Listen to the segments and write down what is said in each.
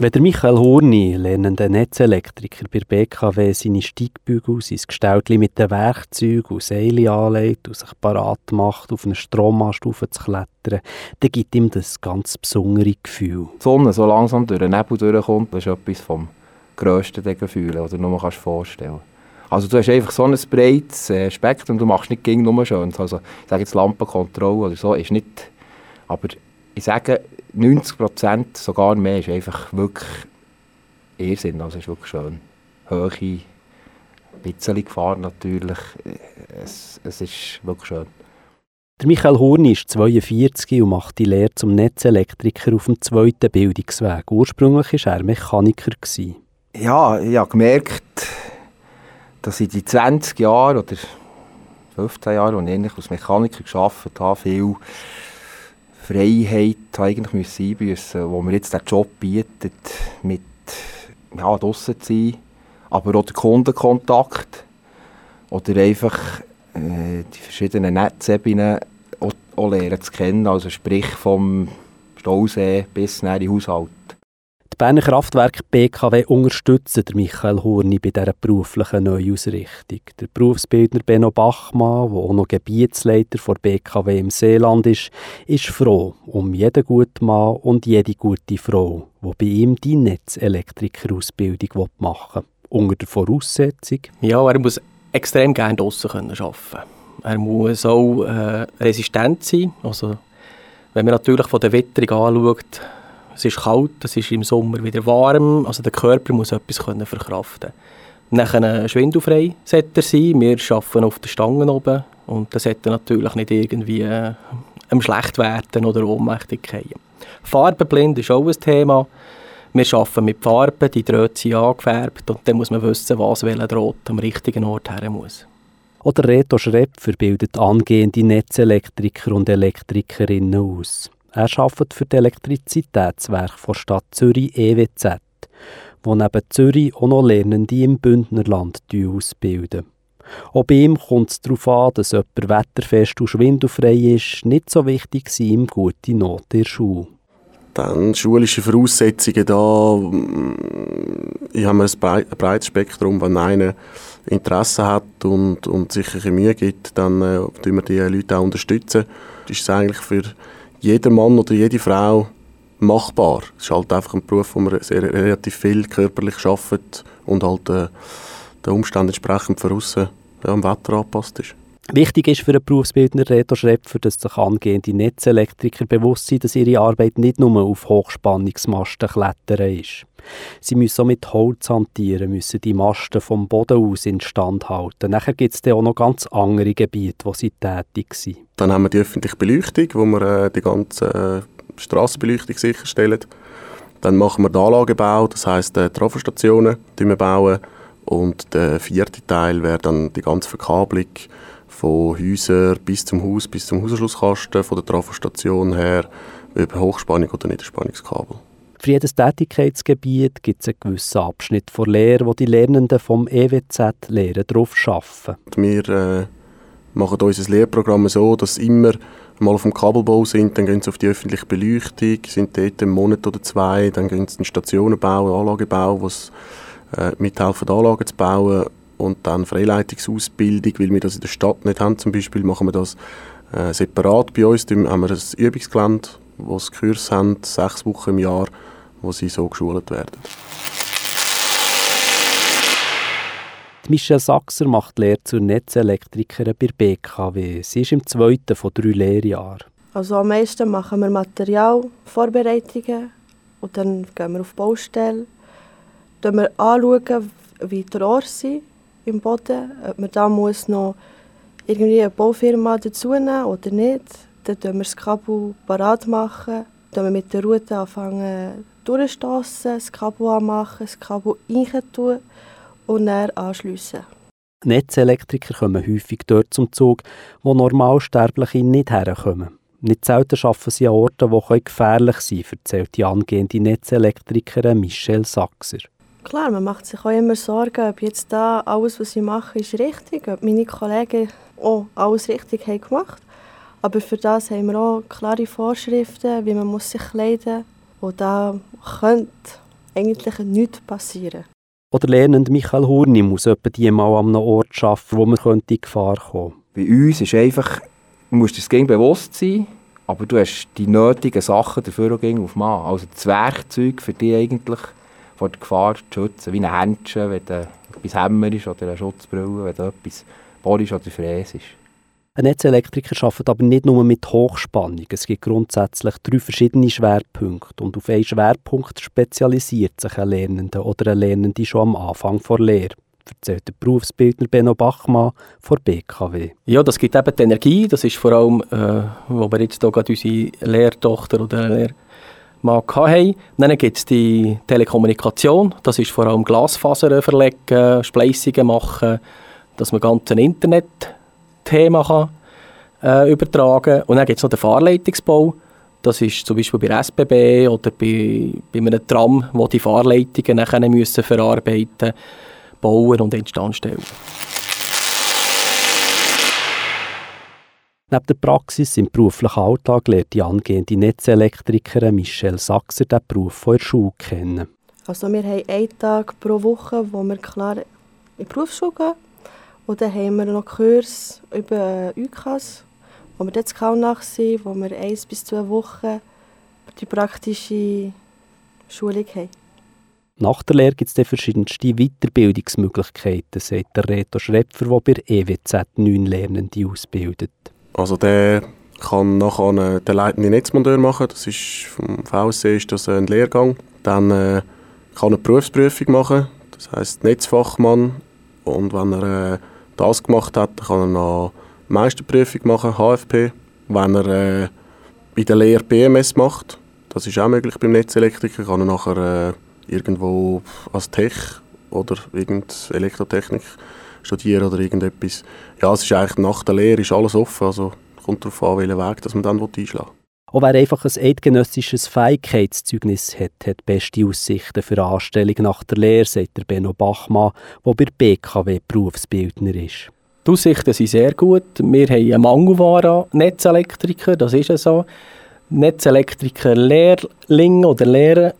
Wenn der Michael Hurni, lernender Netzelektriker bei BKW, seine Steigbügel, sein Gestäutchen mit den Werkzeugen und Seile anlegt und sich parat macht, auf einen Strommast raufzuklettern, dann gibt ihm das ganz besondere Gefühl. Die Sonne so langsam durch den Nebel durchkommt, das ist etwas vom grössten Gefühl, was du dir nur vorstellen kannst. Also du hast einfach so ein breites Spektrum, du machst nicht gegen nur schön. Also ich sage jetzt Lampenkontrolle oder so, ist nicht... Aber ich sage, 90%, sogar mehr, ist einfach wirklich Irrsinn, also ist wirklich schön. Höhe, ein bisschen Gefahr natürlich, es ist wirklich schön. Der Michael Hurni ist 42 und macht die Lehre zum Netzelektriker auf dem 2. Bildungsweg. Ursprünglich war er Mechaniker. Ja, ich habe gemerkt, dass ich die 20 Jahre oder 15 Jahre, als ich als Mechaniker gearbeitet habe, viel Freiheit eigentlich einbüssen, wo mir jetzt der Job bietet, mit draussen zu sein, aber auch der Kundenkontakt oder einfach die verschiedenen Netzebenen auch lernen zu kennen, also sprich vom Stausee bis in den Haushalt. Die Berner Kraftwerke BKW unterstützen Michael Hurni bei dieser beruflichen Neuausrichtung. Der Berufsbildner Benno Bachmann, der auch noch Gebietsleiter der BKW im Seeland ist froh um jeden guten Mann und jede gute Frau, die bei ihm die Netzelektrikerausbildung machen will. Unter der Voraussetzung? Ja, er muss extrem gerne draussen arbeiten können. Er muss auch resistent sein. Also, wenn man natürlich von der Witterung anschaut, es ist kalt, es ist im Sommer wieder warm, also der Körper muss etwas verkraften können. Nachher schwindelfrei sollte er sein, wir arbeiten auf den Stangen oben und das sollte natürlich nicht irgendwie schlecht werden oder ohnmächtig fallen. Farbenblind ist auch ein Thema. Wir arbeiten mit Farben, die Drähte sind angefärbt und dann muss man wissen, welcher Draht am richtigen Ort her muss. Oder Reto Schrepfer bildet angehende Netzelektriker und Elektrikerinnen aus. Er arbeitet für das Elektrizitätswerk der Stadt Zürich EWZ, wo neben Zürich auch noch Lernende im Bündnerland ausbilden. Auch bei ihm kommt es darauf an, dass jemand wetterfest und schwindelfrei ist, nicht so wichtig sind ihm gute Noten in der Schule. Dann schulische Voraussetzungen da. Ich habe ein breites Spektrum, wenn einer Interesse hat und sich ein Mühe gibt, dann unterstützen wir die Leute auch. Unterstützen. Das ist eigentlich für jeden Mann oder jede Frau machbar. Es ist halt einfach ein Beruf, wo man relativ viel körperlich arbeitet und halt den Umständen entsprechend von aussen am Wetter angepasst ist. Wichtig ist für einen Berufsbildner Reto Schrepfer, dass sich angehende Netzelektriker bewusst sind, dass ihre Arbeit nicht nur auf Hochspannungsmasten klettern ist. Sie müssen auch mit Holz hantieren, müssen die Masten vom Boden aus instand halten. Nachher gibt es dann auch noch ganz andere Gebiete, wo sie tätig sind. Dann haben wir die öffentliche Beleuchtung, wo wir die ganze Strassenbeleuchtung sicherstellen. Dann machen wir den Anlagebau, das heisst Trafostationen bauen. Und der 4. Teil wäre dann die ganze Verkabelung von Häusern bis zum Haus, bis zum Hausanschlusskasten, von der Trafostation her, über Hochspannung oder Niederspannungskabel. Für jedes Tätigkeitsgebiet gibt es einen gewissen Abschnitt der Lehre, wo die Lernenden vom EWZ-Lehren darauf arbeiten. Wir machen unser Lehrprogramm so, dass immer mal auf dem Kabelbau sind, dann gehen sie auf die öffentliche Beleuchtung, sind dort einen Monat oder 2, dann gehen sie in Stationenbau, Anlagebau, wo sie mithelfen, Anlagen zu bauen. Und dann Freileitungsausbildung, weil wir das in der Stadt nicht haben. Zum Beispiel machen wir das separat bei uns. Da haben wir ein Übungsgelände, wo sie Kurs haben, 6 Wochen im Jahr, wo sie so geschult werden. Michelle Sachser macht die Lehre zur Netzelektrikerin bei BKW. Sie ist im 2. von 3 Lehrjahren. Also am meisten machen wir Materialvorbereitungen und dann gehen wir auf die Baustelle. Dann wir anschauen, wie die Rohre sind im Boden, ob man da muss noch irgendwie eine Baufirma dazu nehmen oder nicht. Dann machen wir das Kabel parat machen, dann wir mit der Rute anfangen durchstossen, das Kabel anmachen, das Kabel reintun und dann anschliessen. Netzelektriker kommen häufig dort zum Zug, wo Normalsterbliche nicht herkommen. Nicht selten arbeiten sie an Orten, die gefährlich sein können, erzählt die angehende Netzelektrikerin Michelle Sachser. Klar, man macht sich auch immer Sorgen, ob jetzt da alles, was ich mache, ist richtig, ob meine Kollegen auch alles richtig haben gemacht. Aber für das haben wir auch klare Vorschriften, wie man muss sich kleiden muss. Und da könnte eigentlich nichts passieren. Oder lernend Michael Hurni muss etwa die mal an einem Ort arbeiten, wo man in Gefahr kommen. Bei uns ist einfach, du musst dir das Ding bewusst sein, aber du hast die nötigen Sachen dafür auch auf Mann. Also das Werkzeug für dich eigentlich vor der Gefahr zu schützen, wie ein Händchen, wenn du etwas Hämmer ist, oder eine Schutzbrille, wenn du etwas bohrst oder fräst ist. Ein Netzelektriker arbeitet aber nicht nur mit Hochspannung. Es gibt grundsätzlich 3 verschiedene Schwerpunkte. Und auf einen Schwerpunkt spezialisiert sich ein Lernender oder eine Lernende schon am Anfang der Lehre, erzählt der Berufsbildner Benno Bachmann von BKW. Ja, das gibt eben die Energie. Das ist vor allem, wo wir jetzt hier gerade unsere Lehrtochter oder Lehrmann hatten. Dann gibt es die Telekommunikation. Das ist vor allem Glasfasern verlegen, Spleissungen machen, dass man ganz ein Internet-Thema kann, übertragen. Und dann gibt es noch den Fahrleitungsbau. Das ist zum Beispiel bei der SBB oder bei einem Tram, wo die Fahrleitungen nachher müssen verarbeiten, bauen und instand stellen. Neben der Praxis im beruflichen Alltag lernt die angehende Netzelektrikerin Michelle Sachser den Beruf von der Schule kennen. Also wir haben einen Tag pro Woche, wo wir klar in die Berufsschule gehen. Und dann haben wir noch Kurs über UKAS, wo wir dort in Kaunach sind, wo wir 1 bis 2 Wochen die praktische Schulung haben. Nach der Lehre gibt es dann verschiedenste Weiterbildungsmöglichkeiten, sagt der Reto Schrepfer, der bei EWZ 9 Lernende ausbildet. Also der kann nachher den leitenden Netzmonteur machen. Das ist vom VSC ist das ein Lehrgang. Dann kann er eine Berufsprüfung machen, das heisst Netzfachmann. Und wenn er das gemacht hat, kann er noch Meisterprüfung machen, HFP. Wenn er in der Lehre BMS macht, das ist auch möglich beim Netzelektriker, kann er nachher irgendwo als Tech oder Elektrotechnik studieren oder irgendetwas. Ja, es ist eigentlich nach der Lehre ist alles offen, also kommt darauf an, welchen Weg dass man dann einschlagen will. Auch wer einfach ein eidgenössisches Fähigkeitszeugnis hat beste Aussichten für eine Anstellung nach der Lehre, sagt der Benno Bachmann, der bei BKW Berufsbildner ist. Die Aussichten sind sehr gut. Wir haben einen Mangelware an Netzelektriker, das ist ja so. Netzelektriker, Lehrlinge oder Lehrer,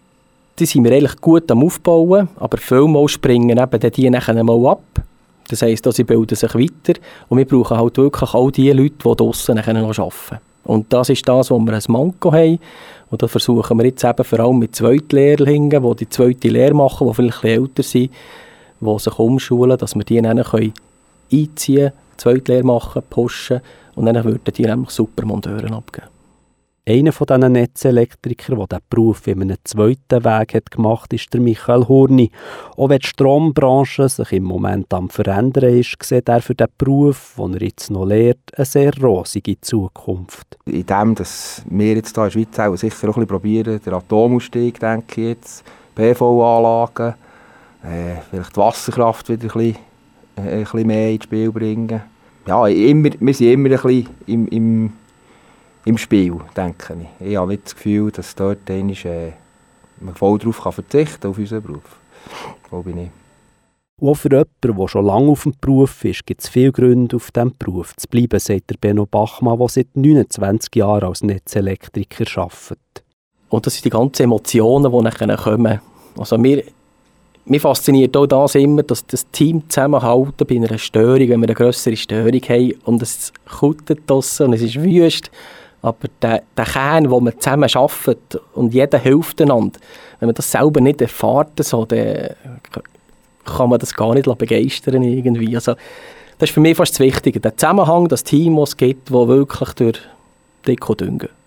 die sind wir eigentlich gut am Aufbauen, aber vielmal springen eben die nachher mal ab. Das heisst, sie bilden sich weiter und wir brauchen halt wirklich all die Leute, die draussen nachher noch arbeiten. Und das ist das, wo wir ein Manko haben. Und da versuchen wir jetzt eben vor allem mit Zweitlehrlingen, die die zweite Lehre machen, die vielleicht ein bisschen älter sind, die sich umschulen, dass wir die dann einziehen können, Zweitlehre machen, pushen und dann würden die nämlich super Monteure abgeben. Einer von diesen Netzelektrikern, der diesen Beruf in einem zweiten Weg hat gemacht, ist der Michael Hurni. Auch wenn die Strombranche sich im Moment am Verändern ist, sieht er für den Beruf, den er jetzt noch lehrt, eine sehr rosige Zukunft. In dem, dass wir jetzt hier in der Schweiz auch sicher auch ein bisschen probieren, den Atomausstieg, denke ich jetzt, PV-Anlagen, vielleicht die Wasserkraft wieder ein bisschen mehr ins Spiel bringen. Ja, wir sind immer ein bisschen im Spiel, denke ich. Ich habe nicht das Gefühl, dass dort man voll darauf verzichten kann, auf unseren Beruf. Glaube ich nicht. Und auch für jemanden, der schon lange auf dem Beruf ist, gibt es viele Gründe, auf diesem Beruf zu bleiben, sagt der Benno Bachmann, der seit 29 Jahren als Netzelektriker arbeitet. Und das sind die ganzen Emotionen, die nachher kommen. Also mir fasziniert auch das immer, dass das Team zusammenhalten bei einer Störung, wenn wir eine grössere Störung haben und es kutet draussen und es ist wüst. Aber der Kern, wo man zusammen arbeitet und jeder hilft einander, wenn man das selber nicht erfährt, so, dann kann man das gar nicht begeistern irgendwie. Also, das ist für mich fast das Wichtige. Der Zusammenhang, das Team, das es gibt, das wirklich durch dick und dünn geht.